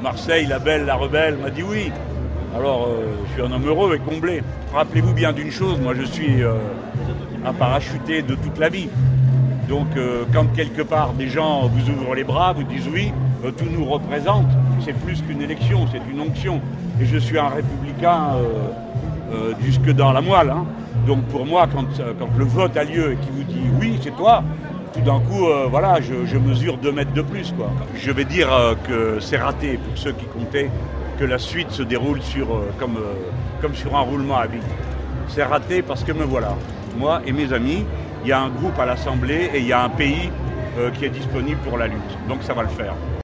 Marseille, la belle, la rebelle, m'a dit oui. Alors, je suis un homme heureux et comblé. Rappelez-vous bien d'une chose, moi je suis un parachuté de toute la vie. Donc, quand quelque part des gens vous ouvrent les bras, vous disent oui, tout nous représente. C'est plus qu'une élection, c'est une onction. Et je suis un républicain jusque dans la moelle. Hein. Donc, pour moi, quand le vote a lieu et qu'il vous dit oui, c'est toi, tout d'un coup, voilà, je mesure 2 mètres de plus, quoi. Je vais dire que c'est raté pour ceux qui comptaient que la suite se déroule comme sur un roulement à vide. C'est raté parce que me voilà, moi et mes amis, il y a un groupe à l'Assemblée et il y a un pays qui est disponible pour la lutte. Donc ça va le faire.